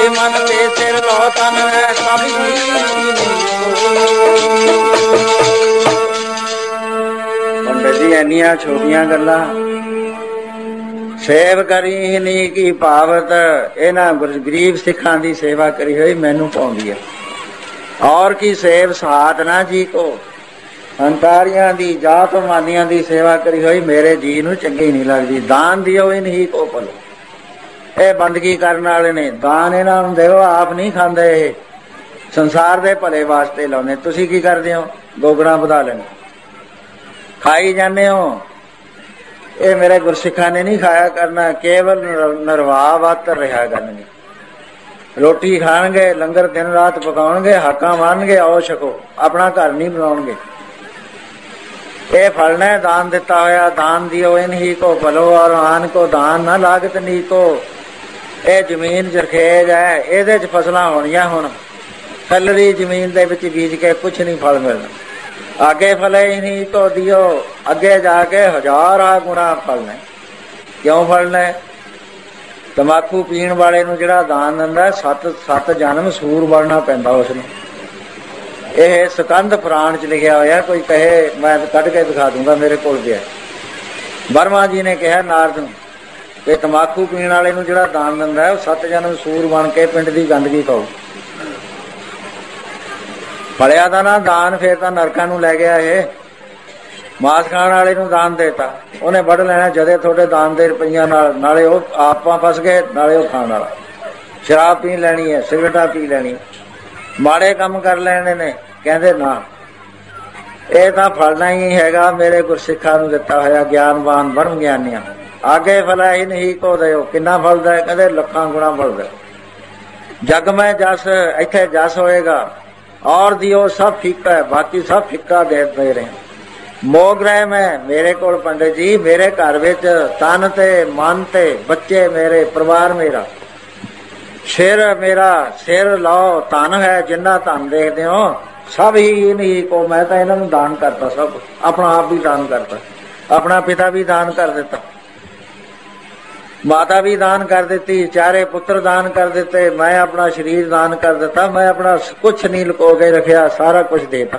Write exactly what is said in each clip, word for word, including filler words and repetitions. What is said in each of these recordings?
ਜੇ ਮਨ ਤੇ ਸਿਰ ਲੋ ਤਨ ਹੈ ਸਭ ਪੰਡਤ ਜੀ ਇੰਨੀਆਂ ਛੋਟੀਆਂ ਗੱਲਾਂ। ਸੇਵ ਕਰੀ ਨੀ ਕੀ ਭਾਵਤ, ਇਹਨਾਂ ਗਰੀਬ ਸਿੱਖਾਂ ਦੀ ਸੇਵਾ ਕਰੀ ਹੋਈ ਮੈਨੂੰ ਪਾਉਂਦੀ ਹੈ। ਔਰ ਕੀ ਸੇਵ ਸਹਾਤ ਨਾ ਜੀ ਕੋ, ਹੰਕਾਰੀਆਂ ਦੀ ਜਾਤ ਮਾਨੀਆਂ ਦੀ ਸੇਵਾ ਕਰੀ ਹੋਈ ਮੇਰੇ ਜੀ ਨੂੰ ਚੰਗੀ ਨਹੀਂ ਲੱਗਦੀ। ਦਾਨ ਦਿਓ ਇਹ ਨਹੀਂ ਕੋ ਭਲੋ, ਇਹ ਬੰਦਗੀ ਕਰਨ ਵਾਲੇ ਨੇ, ਦਾਨ ਇਹਨਾਂ ਨੂੰ ਦਿਓ, ਆਪ ਨਹੀਂ ਖਾਂਦੇ, ਇਹ ਸੰਸਾਰ ਦੇ ਭਲੇ ਵਾਸਤੇ ਲਾਉਂਦੇ। ਤੁਸੀਂ ਕੀ ਕਰਦੇ ਹੋ? ਗੋਗਣਾ ਵਧਾ ਲੈਣੇ, ਖਾਈ ਜਾਂਦੇ ਹੋ। ਇਹ ਮੇਰੇ ਗੁਰਸਿੱਖਾਂ ਨੇ ਨਹੀਂ ਖਾਇਆ ਕਰਨਾ, ਕੇਵਲ ਨਿਰਵਾਹ ਵੱਤ ਰਿਹਾ ਕਰਨਗੇ। ਰੋਟੀ ਖਾਣਗੇ, ਲੰਗਰ ਦਿਨ ਰਾਤ ਪਕਾਉਣਗੇ, ਹਾਕਾਂ ਮਾਰਨਗੇ, ਆਓ ਛਕੋ, ਆਪਣਾ ਘਰ ਨਹੀਂ ਬਣਾਉਣਗੇ। ਇਹ ਫਲਣਾ ਦਾਨ ਦਿੱਤਾ ਹੋਇਆ, ਦਾਨ ਦਿਓ ਇਨਹੀ ਕੋ ਭਲੋ ਔਰ ਆਨ ਕੋ ਦਾਨ ਨਾ ਲਾਗਤ ਨੀ ਕੋ। ਇਹ ਜ਼ਮੀਨ ਜਰਖੇਜ ਹੈ, ਇਹਦੇ 'ਚ ਫਸਲਾਂ ਹੋਣੀਆਂ। ਹੁਣ ਖੱਲਰੀ ਜ਼ਮੀਨ ਦੇ ਵਿੱਚ ਬੀਜ ਕੇ ਕੁਛ ਨਹੀਂ ਫਲ ਮਿਲਣਾ। ਅੱਗੇ ਫਲੇ ਹੀ ਨਹੀਂ ਕੋ ਦਿਓ, ਅੱਗੇ ਜਾ ਕੇ ਹਜ਼ਾਰਾਂ ਗੁਣਾ ਫਲਣਾ। ਕਿਉਂ ਫਲਣਾ? ਤੰਬਾਕੂ ਪੀਣ ਵਾਲੇ ਨੂੰ ਜਿਹੜਾ ਦਾਨ ਦਿੰਦਾ, ਸੱਤ ਸੱਤ ਜਨਮ ਸੂਰ ਬਣਨਾ ਪੈਂਦਾ ਉਸਨੂੰ। ਇਹ ਸਕੰਦ ਪੁਰਾਣ 'ਚ ਲਿਖਿਆ ਹੋਇਆ। ਕੋਈ ਕਹੇ ਮੈਂ ਕੱਢ ਕੇ ਦਿਖਾ ਦੂੰਗਾ, ਮੇਰੇ ਕੋਲ ਪਿਆ। ਬਰਮਾ ਜੀ ਨੇ ਕਿਹਾ ਨਾਰਦ ਨੂੰ ਕਿ ਤੰਬਾਕੂ ਪੀਣ ਵਾਲੇ ਨੂੰ ਜਿਹੜਾ ਦਾਨ ਦਿੰਦਾ ਉਹ ਸੱਤ ਜਨਮ ਸੂਰ ਬਣ ਕੇ ਪਿੰਡ ਦੀ ਗੰਦਗੀ ਖਾਊ। ਫਲਿਆ ਦਾ ਨਾ ਦਾਨ, ਫੇਰ ਤਾਂ ਨਰਕਾਂ ਨੂੰ ਲੈ ਗਿਆ। ਇਹ ਮਾਸ ਖਾਣ ਵਾਲੇ ਨੂੰ ਦਾਨ ਦੇਤਾ, ਉਹਨੇ ਵੱਢ ਲੈਣਾ ਜਦੇ ਤੁਹਾਡੇ ਦਾਨ ਦੇ ਰੁਪਈਆਂ ਨਾਲ। ਨਾਲੇ ਉਹ ਆਪਾਂ ਫਸ ਗਏ, ਨਾਲੇ ਉਹ ਖਾਣ ਵਾਲਾ। ਸ਼ਰਾਬ ਪੀ ਲੈਣੀ ਹੈ, ਸਿਗਰਟਾਂ ਪੀ ਲੈਣੀ, ਮਾੜੇ ਕੰਮ ਕਰ ਲੈਣੇ ਨੇ। ਕਹਿੰਦੇ ਨਾ, ਇਹ ਤਾਂ ਫਲਣਾ ਹੀ ਹੈਗਾ ਮੇਰੇ ਗੁਰਸਿੱਖਾਂ ਨੂੰ ਦਿੱਤਾ ਹੋਇਆ ਗਿਆਨਵਾਨ ਬ੍ਰਹਮ ਗਿਆਨੀਆਂ। ਆਗੇ ਫਲਾ ਹੀ ਨਹੀਂ ਕੋ ਦਿਓ। ਕਿੰਨਾ ਫਲਦਾ? ਕਹਿੰਦੇ ਲੱਖਾਂ ਗੁਣਾ ਫਲਦਾ। ਜਗ ਮੈਂ ਜਸ, ਇੱਥੇ ਜਸ ਹੋਏਗਾ। ਔਰ ਦਿਓ ਸਭ ਫਿੱਕਾ ਹੈ, ਬਾਕੀ ਸਭ ਫਿੱਕਾ ਦੇ ਦੇ ਰਹੇ। ਮੋਗ ਰਹੇ ਮੈਂ ਮੇਰੇ ਕੋਲ ਪੰਡਿਤ ਜੀ, ਮੇਰੇ ਘਰ ਵਿੱਚ ਤਨ ਤੇ ਮਨ ਤੇ ਬੱਚੇ ਮੇਰੇ, ਪਰਿਵਾਰ ਮੇਰਾ, ਸਿਰ ਮੇਰਾ, ਸਿਰ ਲਾਓ ਧਨ ਹੈ। ਜਿੰਨਾ ਧਨ ਦੇਖਦੇ ਹੋ ਸਭ ਹੀ ਨਹੀਂ ਕੋ, ਮੈਂ ਤਾਂ ਇਹਨਾਂ ਨੂੰ ਦਾਨ ਕਰਤਾ। ਸਭ ਆਪਣਾ ਆਪ ਵੀ ਦਾਨ ਕਰਤਾ, ਆਪਣਾ ਪਿਤਾ ਵੀ ਦਾਨ ਕਰ ਦਿੱਤਾ, ਮਾਤਾ ਵੀ ਦਾਨ ਕਰ ਦਿੱਤੀ, ਚਾਰੇ ਪੁੱਤਰ ਦਾਨ ਕਰ ਦਿੱਤੇ, ਮੈਂ ਆਪਣਾ ਸਰੀਰ ਦਾਨ ਕਰ ਦਿੱਤਾ। ਮੈਂ ਆਪਣਾ ਕੁਛ ਨਹੀਂ ਲੁਕੋ ਕੇ ਰੱਖਿਆ, ਸਾਰਾ ਕੁਛ ਦੇਤਾ।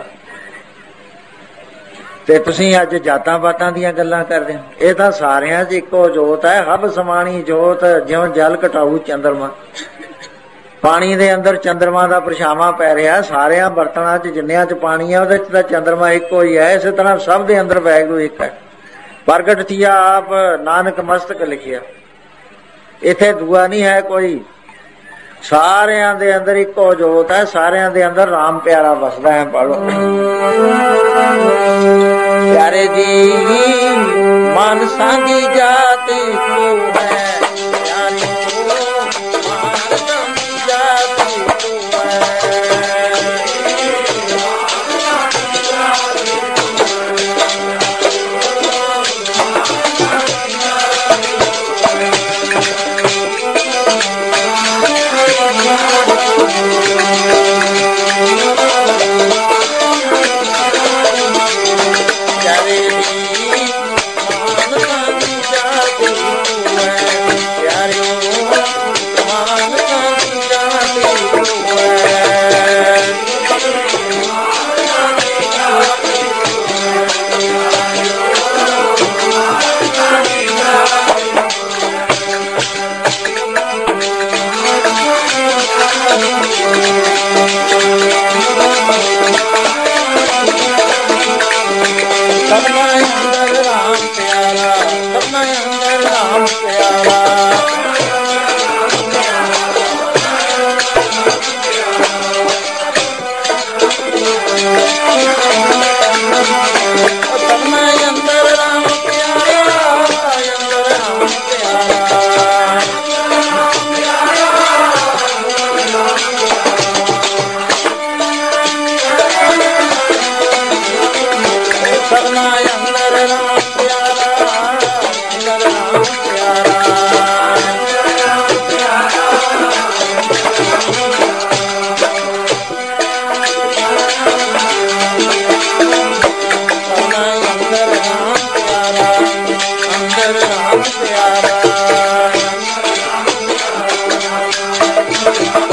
ਤੇ ਤੁਸੀਂ ਅੱਜ ਜਾਤਾਂ ਪਾਤਾਂ ਦੀਆਂ ਗੱਲਾਂ ਕਰਦੇ ਹੋ। ਇਹ ਤਾਂ ਸਾਰਿਆਂ 'ਚ ਇੱਕੋ ਜੋਤ ਹੈ, ਹਬ ਸਮਾਣੀ ਜੋਤ। ਜਿਉਂ ਜਲ ਘਟਾਊ ਚੰਦਰਮਾ, ਪਾਣੀ ਦੇ ਅੰਦਰ ਚੰਦਰਮਾ ਦਾ ਪਰਛਾਵਾਂ ਪੈ ਰਿਹਾ। ਸਾਰਿਆਂ ਬਰਤਨਾਂ 'ਚ ਜਿੰਨਿਆਂ 'ਚ ਪਾਣੀ ਹੈ ਉਹਦੇ 'ਚ ਤਾਂ ਚੰਦਰਮਾ ਇੱਕੋ ਹੀ ਹੈ। ਇਸੇ ਤਰ੍ਹਾਂ ਸਭ ਦੇ ਅੰਦਰ ਵਾਹਿਗੁਰੂ ਇੱਕ ਹੈ। ਪ੍ਰਗਟ ਥੀਆ ਆਪ ਨਾਨਕ ਮਸਤਕ ਲਿਖਿਆ। ਇੱਥੇ ਦੂਆ ਨਹੀਂ ਹੈ ਕੋਈ। ਸਾਰਿਆਂ ਦੇ ਅੰਦਰ ਇੱਕੋ ਜੋਤ ਹੈ, ਸਾਰਿਆਂ ਦੇ ਅੰਦਰ ਰਾਮ ਪਿਆਰਾ ਵਸਦਾ ਹੈ। ਪੜੋ ਪਿਆਰੇ ਜੀ ਮਨ ਸਾਂਝੀ ਜਾਤ ਕੋ ਹੈ, प्यारा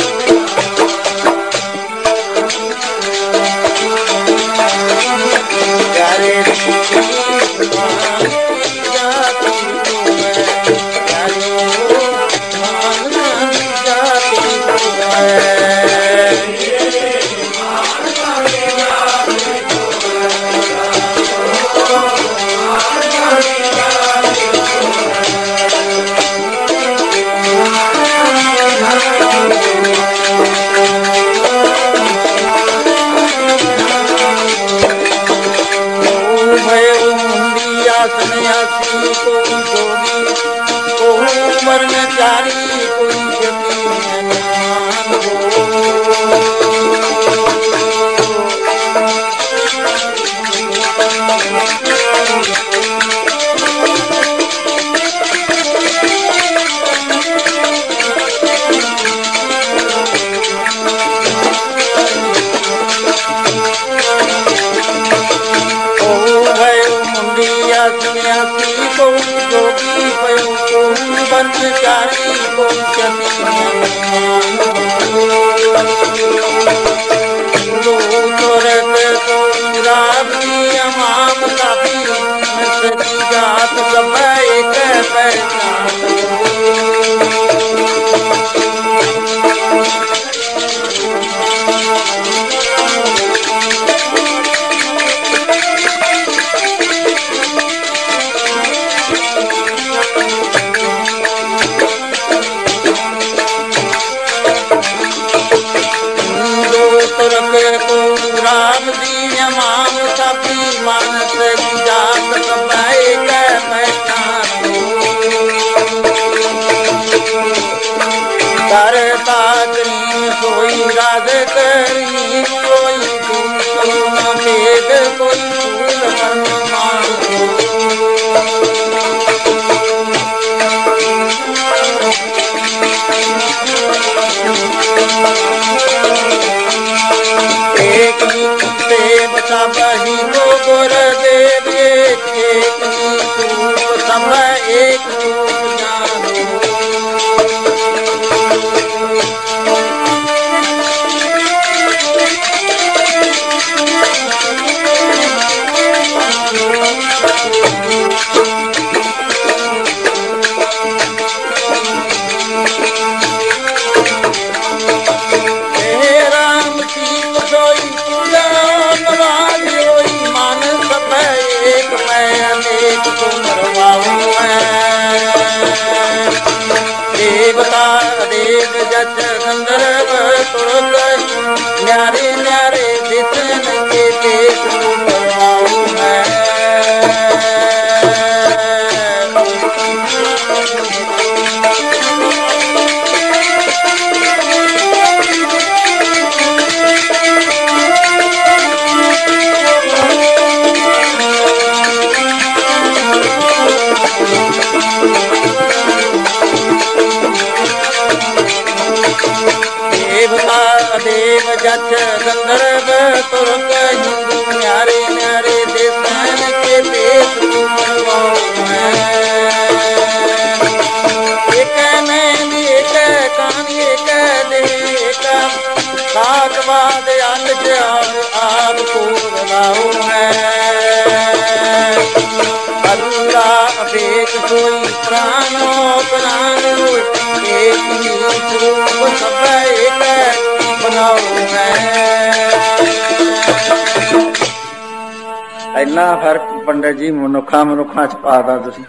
ਇੰਨਾ ਫਰਕ ਪੰਡਤ ਜੀ ਮਨੁੱਖਾਂ ਮਨੁੱਖਾਂ ਚ ਪਾਤਾ ਤੁਸੀਂ,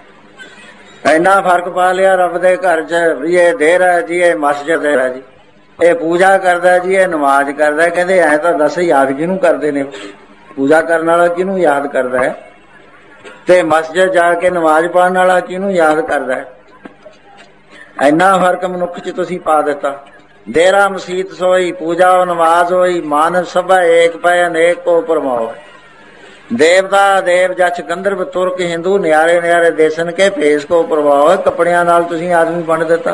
ਇੰਨਾ ਫਰਕ ਪਾ ਲਿਆ ਰੱਬ ਦੇ ਘਰ ਚ ਵੀ ਇਹ ਦੇਰ ਹੈ ਜੀ, ਇਹ ਮਸਜਿਦ ਹੈ ਜੀ, ਇਹ ਪੂਜਾ ਕਰਦਾ ਜੀ, ਇਹ ਨਮਾਜ਼ ਕਰਦਾ। ਕਹਿੰਦੇ ਐ ਤਾਂ ਦੱਸ ਯਾਦ ਕਿਹਨੂੰ ਕਰਦੇ ਨੇ? ਪੂਜਾ ਕਰਨ ਵਾਲਾ ਕਿਹਨੂੰ ਯਾਦ ਕਰਦਾ ਹੈ ਤੇ ਮਸਜਿਦ ਜਾ ਕੇ ਨਮਾਜ਼ ਪੜ੍ਹਨ ਵਾਲਾ ਕਿਹਨੂੰ ਯਾਦ ਕਰਦਾ ਹੈ? ਇੰਨਾ ਫਰਕ ਮਨੁੱਖ ਚ ਤੁਸੀਂ ਪਾ ਦਿੱਤਾ। ਦੇਰਾ ਮਸੀਤ ਸੋਈ ਪੂਜਾ ਨਮਾਜ਼ ਹੋਈ, ਮਾਨਵ ਸਭਾ ਏਕ ਪੈ ਅਨੇਕ ਕੋ ਪਰਮਾਓ। ਦੇਵਤਾ ਦੇਵ ਜਛ ਗੰਧਰਵ ਤੁਰਕ ਹਿੰਦੂ ਨਿਆਰੇ ਨਿਆਰੇ ਦੇਸਨ ਕੇ ਭੇਸ ਕੋ ਪ੍ਰਭਾਵ। ਕੱਪੜਿਆਂ ਨਾਲ ਤੁਸੀਂ ਆਦਮੀ ਵੰਡ ਦਿੱਤਾ।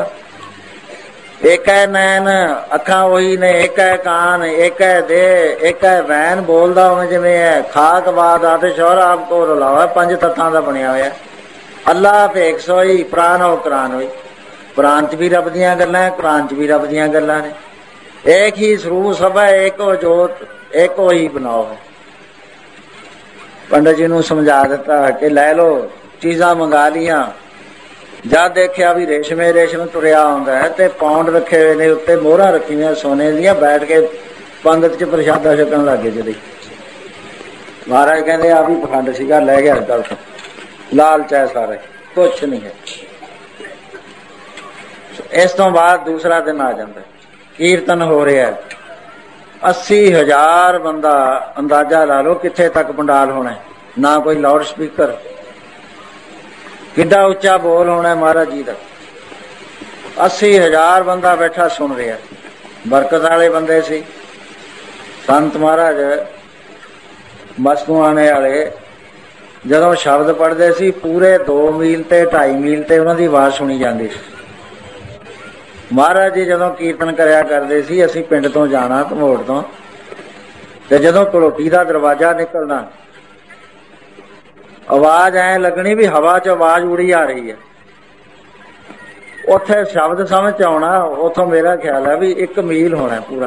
ਇੱਕ ਹੈ ਨੈਣ ਅੱਖਾਂ ਉਹੀ ਨੇ, ਇੱਕ ਹੈ ਕਾਨ, ਇੱਕ ਹੈ ਦੇ, ਇੱਕ ਹੈ ਵੈਨ। ਬੋਲਦਾ ਉਵੇਂ ਜਿਵੇਂ ਹੈ ਖਾਕ ਬਾਦ ਆਤੇ ਸ਼ੌਰ ਆਪ ਕੋ ਰਲਾਵਾ। ਪੰਜ ਤੱਤਾਂ ਦਾ ਬਣਿਆ ਹੋਇਆ। ਅੱਲਾ ਭੇਖ ਸੋਈ ਪ੍ਰਾਨ ਹੋ ਕੁਰਾਨ ਹੋਈ। ਕੁਰਾਨ ਚ ਵੀ ਰੱਬ ਦੀਆਂ ਗੱਲਾਂ ਹੈ, ਕੁਰਾਨ ਚ ਵੀ ਰੱਬ ਦੀਆਂ ਗੱਲਾਂ ਨੇ। ਏਕ ਹੀ ਸਰੂਪ ਸਭਾ ਏਕੋ ਜੋਤ ਏਕੋ ਹੀ ਬਣਾਓ ਹੈ। पंडित जी नूं समझा दिता कि लै लो चीज़ां मंगा लियां। जद देखिया भी रेशमे रेशम तुरिया आउंदा है ते पौंड रखे हुए ने, उत्ते मोहरां रखी हुई सोने दियां, बैठ के पंगत च प्रशादा छकण लग गए। जदी महाराज कहते आ भी पखंड सीगा, लै गया गल तो लालच है सारे, कुछ नहीं है। इस तो बाद दूसरा दिन आ जाता, कीर्तन हो रहा है, अस्सी हजार बंदा अंदाजा ला लो किथे तक पंडाल होना है, ना कोई लाउड स्पीकर, किड्डा उच्चा बोल होना है महाराज जी का। अस्सी हजार बंदा बैठा सुन रहा, बरकत वाले बंदे सी संत महाराज मस्तू आने वाले। जदों शब्द पढ़ते सी पूरे दो मील ते ढाई मील ते उन्हां दी आवाज़ सुनी जाती सी। महाराज जी जदों कीर्तन करया करते सी, असीं पिंड तो जाना धमोड़ तो, ते जदों घलोटी दा दरवाजा निकलना, आवाज ऐ लगनी भी हवा च आवाज उड़ी आ रही है, उत्थे शब्द समझ आउणा। उथों मेरा ख्याल है भी एक मील होना पूरा।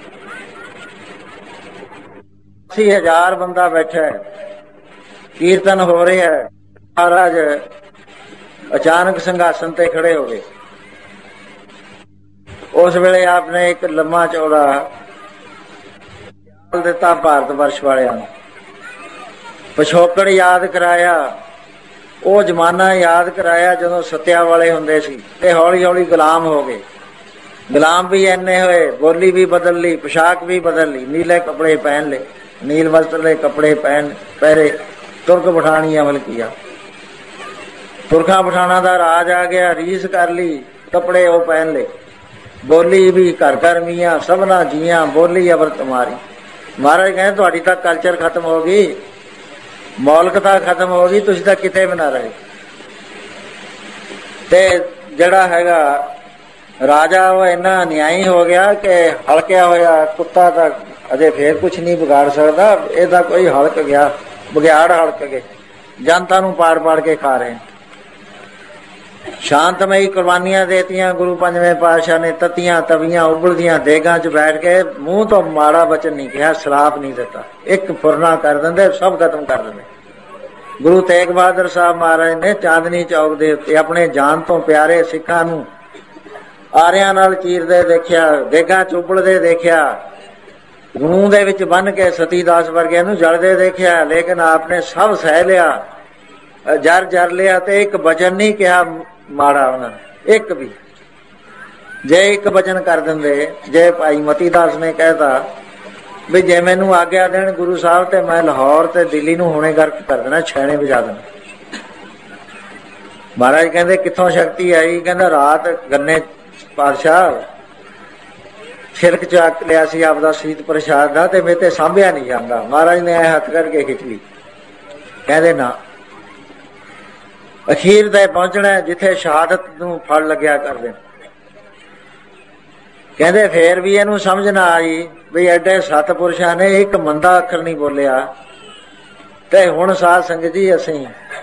अस्सी हजार बंदा बैठा है, कीर्तन हो रहा है। महाराज अचानक संघासन ते खड़े हो गए। उस वेले आपने एक लम्मा चौड़ा दिता भारत वर्ष वालियां नूं, पिछोकड़ याद कराया, वो जमाना याद कराया जदों सत्या वाले हुंदे सी ते हौली हौली गुलाम हो गए। गुलाम भी इन्ने होए, बोली भी बदल ली, पोशाक भी बदल ली, नीले कपड़े पहन ले, नील वस्त्र ले कपड़े पहन पहरे, तुर्क पठानी अमल किया। तुरखा पठाना दा राज आ गया, रीस कर ली, कपड़े वो पहन ले, बोली भी घर घर मियाँ सबना जियां, बोली अबर तुम्हारी। महाराज कहते तुहाडी तां कल्चर खत्म हो गई, मौलिकता खत्म हो गई, तुसीं तां किते भी ना रहे। ते जिहड़ा हैगा राजा वो इन्ना अन्यायी हो गया कि हलकिया होया कुत्ता तां अजे फिर कुछ नहीं बिगाड़ सकता, इहदा कोई हलक गया, बघियाड़ हलक गए, जनता नूं पाड़ पाड़ के खा रहे हैं। शांतमई कुर्बानियां देतियां गुरु पंजवें पातशाह ने, ततियां तवियां उबलदियां देगां च बैठ के मूँह तो माड़ा वचन नहीं कहा, सलाप नहीं दिता, एक फुरना कर देंदे, सब खत्म कर देंदे। गुरु तेग बहादुर साहब महाराज ने चांदनी चौक दे उत्ते अपने जान तो प्यारे सिखां नूं आरियां नाल चीरदे देखिया, देगां च उबलदे देखिया, गूं दे विच बन के सतीदास वर्गिਆਂ नूं जलदे देखिया, लेकिन आपने सब सह लिया, जर जर लिया, ते एक वचन नहीं कहा माड़ा उन्होंने, एक भी। जे एक वचन कर देंदे, जे भाई मतीदास ने कहता भी जे मैनू आग्या देन गुरु साहब ते मैं लाहौर ते दिल्ली नूं हुणे गर्क कर देना, छैने बजा देना। महाराज कहते कित्थों शक्ति आई? कहंदा रात गन्ने पातशाह छिलक चक लिया सी आपदा सीत प्रसाद दा, ते मेरे ते सांभिया नहीं जांदा। महाराज ने ऐ हथ करके खिच ली, कहंदे ना अखीर ते पहुंचना जिथे शहादत नूं फल लग्या कर दे। कहंदे फिर भी इहनूं समझ ना आई भी एडे सतपुरुषां ने एक मंदा अखर नहीं बोलिया, ते हुण साध संगत जी असीं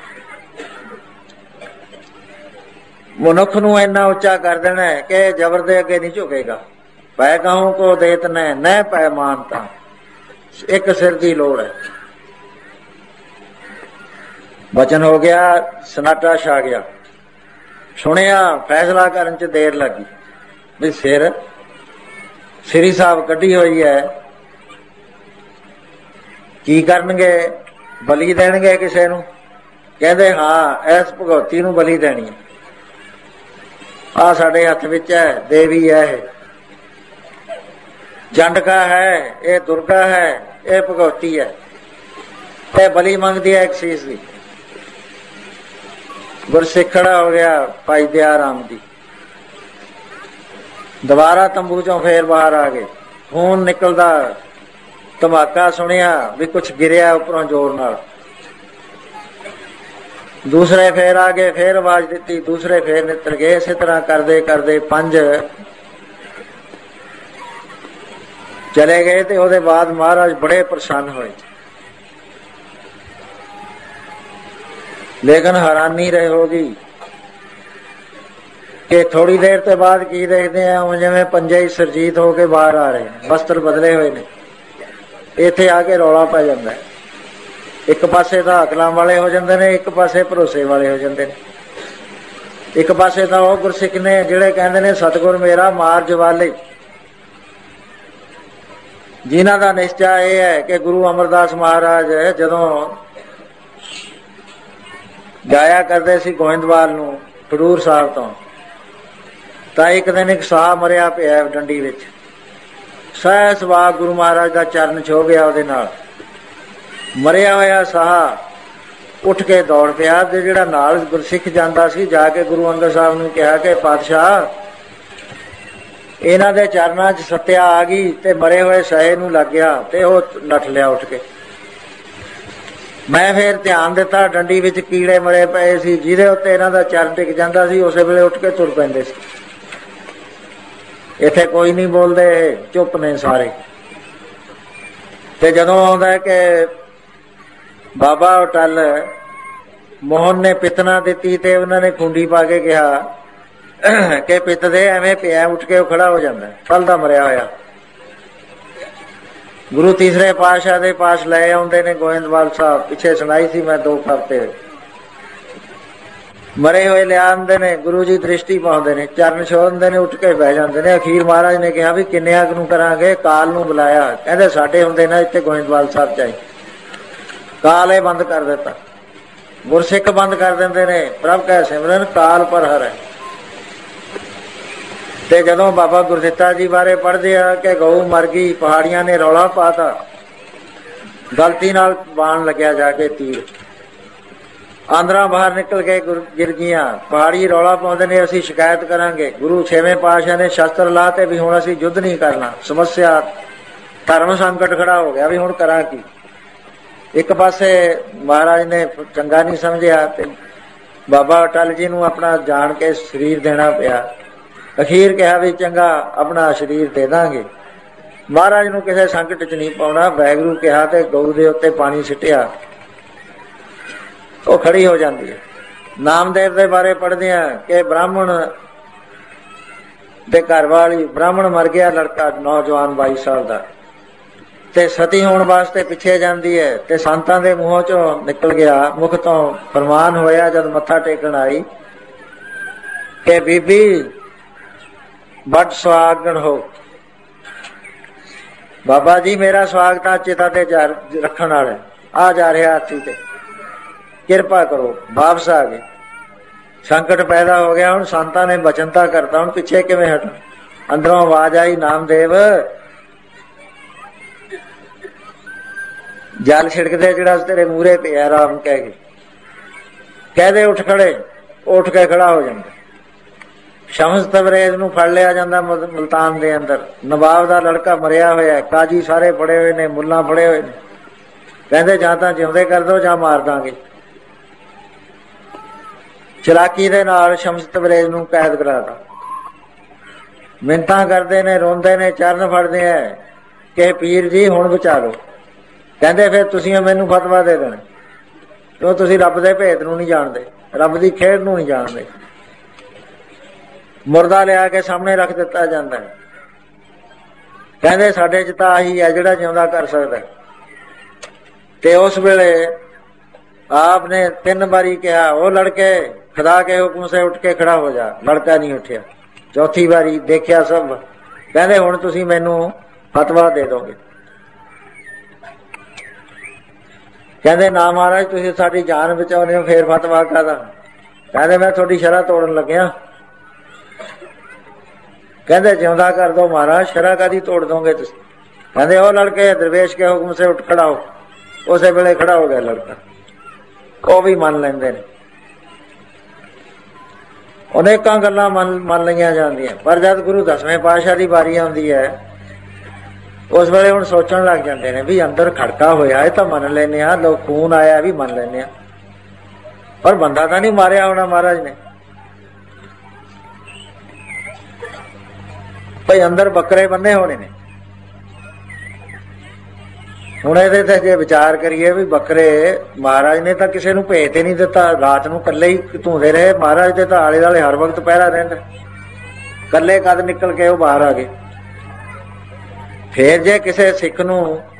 मनुख नूं इन्ना उच्चा कर देना है कि जबर दे अगे नहीं झुकेगा। पै कहूं को देत न न पै मानता, एक सिर की लोड़ है। वचन हो गया, सनाटा छा गया, सुनिया, फैसला करन च देर लगी भी सिर श्री साहब कढ़ी हुई है, की करनगे? बली देणगे किसे नूं? कहंदे हाँ इस भगवती नूं बली देनी है, आ साडे हथ विच है, देवी है, चंडका है, ये दुर्गा है, ये भगवती है, ते बली मंगदी है एक शीश दी। गुरसिख खड़ा हो गया भाई दया राम जी, दोबारा तंबू चों फिर बाहर आ गए, खून निकलदा, धमाका सुनिया भी कुछ गिरिया उपरों जोर नाल। दूसरे फिर आ गए, फिर आवाज दी, दूसरे फिर निकल गए। इस तरह करते करते पंज चले गए। तो उसके बाद महाराज बड़े प्रसन्न हुए, लेकिन हैरानी रही होगी कि थोड़ी देर के बाद की देखते हैं जिवें पंजे ही सरजीत होके बाहर आ रहे हैं, वस्त्र बदले हुए ने। इत्थे आके रौला पै जाता है, ਇੱਕ ਪਾਸੇ ਤਾਂ ਅਕਲਾਂ ਵਾਲੇ ਹੋ ਜਾਂਦੇ ਨੇ, ਇੱਕ ਪਾਸੇ ਭਰੋਸੇ ਵਾਲੇ ਹੋ ਜਾਂਦੇ ਨੇ। ਇੱਕ ਪਾਸੇ ਤਾਂ ਉਹ ਗੁਰਸਿੱਖ ਨੇ ਜਿਹੜੇ ਕਹਿੰਦੇ ਨੇ ਸਤਿਗੁਰ ਮੇਰਾ ਮਾਰ ਜਵਾਲੇ, ਜਿਨ੍ਹਾਂ ਦਾ ਨਿਸ਼ਚਾ ਇਹ ਹੈ ਕਿ ਗੁਰੂ ਅਮਰਦਾਸ ਮਹਾਰਾਜ ਜਦੋਂ ਜਾਇਆ ਕਰਦੇ ਸੀ ਗੋਇੰਦਵਾਲ ਨੂੰ ਖਡੂਰ ਸਾਹਿਬ ਤੋਂ, ਤਾਂ ਇੱਕ ਦਿਨ ਇੱਕ ਸਾਹ ਮਰਿਆ ਪਿਆ ਡੰਡੀ ਵਿੱਚ। ਸਹਿ ਸੁਭਾਅ ਗੁਰੂ ਮਹਾਰਾਜ ਦਾ ਚਰਨ ਛੋਹ ਗਿਆ ਉਹਦੇ ਨਾਲ। ਮਰਿਆ ਹੋਇਆ ਸਾਹ ਉੱਠ ਕੇ ਦੌੜ ਪਿਆ ਤੇ ਜਿਹੜਾ ਨਾਲ ਗੁਰਸਿੱਖ ਜਾਂਦਾ ਸੀ ਜਾ ਕੇ ਗੁਰੂ ਅੰਗਦ ਸਾਹਿਬ ਨੂੰ ਕਿਹਾ ਕਿ ਪਾਤਸ਼ਾਹ ਇਹਨਾਂ ਦੇ ਚਰਨਾਂ 'ਚ ਸੱਤਿਆ ਆ ਗਈ ਤੇ ਮਰੇ ਹੋਏ ਸਹੇ ਨੂੰ ਲੱਗ ਗਿਆ ਤੇ ਉਹ ਨੱਠ ਲਿਆ ਉੱਠ ਕੇ। ਮੈਂ ਫਿਰ ਧਿਆਨ ਦਿੱਤਾ, ਡੰਡੀ ਵਿੱਚ ਕੀੜੇ ਮਰੇ ਪਏ ਸੀ, ਜਿਹਦੇ ਉੱਤੇ ਇਹਨਾਂ ਦਾ ਚਰਨ ਟਿਕ ਜਾਂਦਾ ਸੀ, ਉਸੇ ਵੇਲੇ ਉੱਠ ਕੇ ਤੁਰ ਪੈਂਦੇ ਸੀ। ਇੱਥੇ ਕੋਈ ਨਹੀਂ ਬੋਲਦੇ, ਚੁੱਪ ਨੇ ਸਾਰੇ। ਤੇ ਜਦੋਂ ਆਉਂਦਾ ਕਿ ਬਾਬਾ ਅਟਲ ਮੋਹਨ ਨੇ ਪਿਤਨਾ ਦਿੱਤੀ ਤੇ ਉਹਨਾਂ ਨੇ ਖੁੰਡੀ ਪਾ ਕੇ ਕਿਹਾ ਕਿ ਪਿੱਤ ਦੇ ਐਵੇਂ ਪਿਆ, ਉੱਠ ਕੇ ਉਹ ਖੜਾ ਹੋ ਜਾਂਦਾ ਕੱਲ ਦਾ ਮਰਿਆ ਹੋਇਆ। ਗੁਰੂ ਤੀਸਰੇ ਪਾਤਸ਼ਾਹ ਦੇ ਪਾਸ ਲੈ ਆਉਂਦੇ ਨੇ ਗੋਇੰਦਵਾਲ ਸਾਹਿਬ, ਪਿੱਛੇ ਸੁਣਾਈ ਸੀ ਮੈਂ ਦੋ ਹਫ਼ਤੇ ਹੋਏ। ਮਰੇ ਹੋਏ ਲਿਆ ਆਉਂਦੇ ਨੇ, ਗੁਰੂ ਜੀ ਦ੍ਰਿਸ਼ਟੀ ਪਾਉਂਦੇ ਨੇ, ਚਰਨ ਛੋਹਦੇ ਨੇ, ਉੱਠ ਕੇ ਬਹਿ ਜਾਂਦੇ ਨੇ। ਅਖੀਰ ਮਹਾਰਾਜ ਨੇ ਕਿਹਾ ਵੀ ਕਿੰਨਿਆਂ ਨੂੰ ਕਰਾਂਗੇ? ਕਾਲ ਨੂੰ ਬੁਲਾਇਆ, ਕਹਿੰਦੇ ਸਾਡੇ ਹੁੰਦੇ ਨਾ ਇੱਥੇ ਗੋਇੰਦਵਾਲ ਸਾਹਿਬ ਚਾਹੀ। ਕਾਲ ਇਹ ਬੰਦ ਕਰ ਦਿੱਤਾ, ਗੁਰਸਿੱਖ ਬੰਦ ਕਰ ਦਿੰਦੇ ਨੇ, ਪ੍ਰਭ ਕੈ ਸਿਮਰਨ ਕਾਲ ਪਰ ਹਰ ਹੈ। ਤੇ ਜਦੋਂ ਬਾਬਾ ਗੁਰਦਿੱਤਾ ਜੀ ਬਾਰੇ ਪੜ੍ਹਦੇ ਆ ਕਿ ਗਊ ਮਰ ਗਈ, ਪਹਾੜੀਆਂ ਨੇ ਰੌਲਾ ਪਾਤਾ, ਗਲਤੀ ਨਾਲ ਬਾਣ ਲੱਗਿਆ ਜਾ ਕੇ ਤੀਰ, ਆਂਦਰਾਂ ਬਾਹਰ ਨਿਕਲ ਕੇ ਗਿਰ ਗਈਆਂ। ਪਹਾੜੀ ਰੌਲਾ ਪਾਉਂਦੇ ਨੇ ਅਸੀਂ ਸ਼ਿਕਾਇਤ ਕਰਾਂਗੇ। ਗੁਰੂ ਛੇਵੇਂ ਪਾਤਸ਼ਾਹ ਨੇ ਸ਼ਸਤਰ ਲਾ ਤੇ ਵੀ ਹੁਣ ਅਸੀਂ ਯੁੱਧ ਨਹੀਂ ਕਰਨਾ, ਸਮੱਸਿਆ ਧਰਮ ਸੰਕਟ ਖੜਾ ਹੋ ਗਿਆ ਵੀ ਹੁਣ ਕਰਾਂ ਕੀ। ਇੱਕ ਪਾਸੇ ਮਹਾਰਾਜ ਨੇ ਚੰਗਾ ਨਹੀਂ ਸਮਝਿਆ ਤੇ ਬਾਬਾ ਅਟਲ ਜੀ ਨੂੰ ਆਪਣਾ ਜਾਣ ਕੇ ਸਰੀਰ ਦੇਣਾ ਪਿਆ। ਅਖੀਰ ਕਿਹਾ ਵੀ ਚੰਗਾ ਆਪਣਾ ਸਰੀਰ ਦੇ ਦਾਂਗੇ, ਮਹਾਰਾਜ ਨੂੰ ਕਿਸੇ ਸੰਕਟ 'ਚ ਨਹੀਂ ਪਾਉਣਾ। ਵਾਹਿਗੁਰੂ ਕਿਹਾ ਤੇ ਗਊ ਦੇ ਉੱਤੇ ਪਾਣੀ ਸਿੱਟਿਆ, ਉਹ ਖੜੀ ਹੋ ਜਾਂਦੀ ਹੈ। ਨਾਮਦੇਵ ਦੇ ਬਾਰੇ ਪੜ੍ਹਦੇ ਆ ਕਿ ਬ੍ਰਾਹਮਣ ਦੇ ਘਰ ਵਾਲੀ, ਬ੍ਰਾਹਮਣ ਮਰ ਗਿਆ ਲੜਕਾ ਨੌਜਵਾਨ ਬਾਈ ਸਾਲ ਦਾ, ਤੇ ਸਤੀ ਹੋਣ ਵਾਸਤੇ ਪਿੱਛੇ ਜਾਂਦੀ ਹੈ ਤੇ ਸੰਤਾਂ ਦੇ ਮੂੰਹੋਂ ਚੋਂ ਨਿਕਲ ਗਿਆ, ਮੁਖ ਤੋਂ ਫਰਮਾਨ ਹੋਇਆ ਜਦ ਮੱਥਾ ਟੇਕਣ ਆਈ ਕਿ ਬੀਬੀ ਬੜ ਸੁਹਾਗਣ ਹੋ। ਬਾਬਾ ਜੀ ਮੇਰਾ ਸਵਾਗਤ ਆ ਚਿਤਾ ਤੇ ਰੱਖਣ ਵਾਲਾ ਆ ਜਾ ਰਿਹਾ ਹਾਥੀ ਤੇ, ਕਿਰਪਾ ਕਰੋ। ਵਾਪਸ ਆ ਗਏ, ਸੰਕਟ ਪੈਦਾ ਹੋ ਗਿਆ। ਹੁਣ ਸੰਤਾਂ ਨੇ ਬਚਨਤਾ ਕਰਤਾ, ਹੁਣ ਪਿੱਛੇ ਕਿਵੇਂ ਹਟ। ਅੰਦਰੋਂ ਆਵਾਜ਼ ਆਈ, ਨਾਮਦੇਵ ਜਲ ਛਿੜਕਦੇ ਜਿਹੜਾ ਤੇਰੇ ਮੂਹਰੇ ਪਿਆ ਰਾਮ ਕਹਿ ਕੇ, ਕਹਦੇ ਉੱਠ ਖੜੇ, ਉੱਠ ਕੇ ਖੜਾ ਹੋ ਜਾਂਦਾ। ਸ਼ਮਸ ਤਬਰੇਜ਼ ਨੂੰ ਫੜ ਲਿਆ ਜਾਂਦਾ ਮੁਲਤਾਨ ਦੇ ਅੰਦਰ, ਨਵਾਬ ਦਾ ਲੜਕਾ ਮਰਿਆ ਹੋਇਆ, ਕਾਜੀ ਸਾਰੇ ਫੜੇ ਹੋਏ ਨੇ, ਮੁੱਲਾਂ ਫੜੇ ਹੋਏ ਨੇ। ਕਹਿੰਦੇ ਜਾਂ ਤਾਂ ਜਿਉਂਦੇ ਕਰ ਦੋ ਜਾਂ ਮਾਰ ਦਾਂਗੇ। ਚਲਾਕੀ ਦੇ ਨਾਲ ਸ਼ਮਸ ਤਬਰੇਜ਼ ਨੂੰ ਕੈਦ ਕਰਾਤਾ। ਮਿੰਨਤਾਂ ਕਰਦੇ ਨੇ, ਰੋਂਦੇ ਨੇ, ਚਰਨ ਫੜਦੇ ਆ ਕਿ ਪੀਰ ਜੀ ਹੁਣ ਬਚਾ ਲਓ। ਕਹਿੰਦੇ ਫਿਰ ਤੁਸੀਂ ਮੈਨੂੰ ਫਤਵਾ ਦੇ ਦੇਣਾ, ਕਿਉਂ ਤੁਸੀਂ ਰੱਬ ਦੇ ਭੇਤ ਨੂੰ ਨਹੀਂ ਜਾਣਦੇ, ਰੱਬ ਦੀ ਖੇਡ ਨੂੰ ਨਹੀਂ ਜਾਣਦੇ। ਮੁਰਦਾ ਲਿਆ ਕੇ ਸਾਹਮਣੇ ਰੱਖ ਦਿੱਤਾ ਜਾਂਦਾ ਹੈ। ਕਹਿੰਦੇ ਸਾਡੇ 'ਚ ਤਾਂ ਆਹੀ ਹੈ ਜਿਹੜਾ ਜਿਉਂਦਾ ਕਰ ਸਕਦਾ। ਤੇ ਉਸ ਵੇਲੇ ਆਪ ਨੇ ਤਿੰਨ ਵਾਰੀ ਕਿਹਾ, ਉਹ ਲੜਕੇ ਖੁਦਾ ਕੇ ਹੁਕਮ ਸੇ ਉੱਠ ਕੇ ਖੜਾ ਹੋ ਜਾ। ਲੜਕਾ ਨਹੀਂ ਉੱਠਿਆ। ਚੌਥੀ ਵਾਰੀ ਦੇਖਿਆ ਸਭ, ਕਹਿੰਦੇ ਹੁਣ ਤੁਸੀਂ ਮੈਨੂੰ ਫਤਵਾ ਦੇ ਦੋਗੇ। ਕਹਿੰਦੇ ਨਾ ਮਹਾਰਾਜ ਤੁਸੀਂ ਸਾਡੀ ਜਾਨ ਬਚਾਉਣੇ ਹੋ, ਫੇਰ ਫਤਵਾ ਕਾਹਦਾ? ਕਹਿੰਦੇ ਮੈਂ ਤੁਹਾਡੀ ਸ਼ਰ੍ਹਾ ਤੋੜਨ ਲੱਗਿਆ। ਕਹਿੰਦੇ ਜਿਉਂਦਾ ਕਰ ਦੋ ਮਹਾਰਾਜ, ਸ਼ਰ੍ਹਾ ਕਾਹਦੀ ਤੋੜ ਦੋਗੇ ਤੁਸੀਂ? ਕਹਿੰਦੇ ਉਹ ਲੜਕੇ ਦਰਵੇਸ਼ ਕੇ ਹੁਕਮ ਸੇ ਉੱਠ ਖੜਾ ਹੋ। ਉਸੇ ਵੇਲੇ ਖੜਾ ਹੋ ਗਿਆ ਲੜਕਾ। ਉਹ ਵੀ ਮੰਨ ਲੈਂਦੇ ਨੇ। ਅਨੇਕਾਂ ਗੱਲਾਂ ਮੰਨ ਮੰਨ ਲਈਆਂ ਜਾਂਦੀਆਂ, ਪਰ ਜਦ ਗੁਰੂ ਦਸਵੇਂ ਪਾਤਸ਼ਾਹ ਦੀ ਵਾਰੀ ਆਉਂਦੀ ਹੈ ਉਸ ਵੇਲੇ ਹੁਣ ਸੋਚਣ ਲੱਗ ਜਾਂਦੇ ਨੇ ਵੀ ਅੰਦਰ ਖੜਕਾ ਹੋਇਆ ਇਹ ਤਾਂ ਮੰਨ ਲੈਂਦੇ ਹਾਂ, ਲੋਕ ਖੂਨ ਆਇਆ ਵੀ ਮੰਨ ਲੈਂਦੇ ਹਾਂ, ਪਰ ਬੰਦਾ ਤਾਂ ਨਹੀਂ ਮਾਰਿਆ ਹੋਣਾ ਮਹਾਰਾਜ ਨੇ। ਭਾਈ ਅੰਦਰ ਬੱਕਰੇ ਬੰਨੇ ਹੋਣੇ ਨੇ। ਹੁਣ ਇਹਦੇ ਤੇ ਜੇ ਵਿਚਾਰ ਕਰੀਏ ਵੀ ਬੱਕਰੇ ਮਹਾਰਾਜ ਨੇ ਤਾਂ ਕਿਸੇ ਨੂੰ ਭੇਤ ਹੀ ਨਹੀਂ ਦਿੱਤਾ, ਰਾਤ ਨੂੰ ਇਕੱਲੇ ਹੀ ਧੂੰਦੇ ਰਹੇ। ਮਹਾਰਾਜ ਦੇ ਤਾਂ ਆਲੇ ਦੁਆਲੇ ਹਰ ਵਕਤ ਪਹਿਰਾ ਰਹਿੰਦਾ, ਇਕੱਲੇ ਕਦ ਨਿਕਲ ਕੇ ਉਹ ਬਾਹਰ ਆ ਗਏ। ਫੇਰ ਜੇ ਕਿਸੇ ਸਿੱਖ ਨੂੰ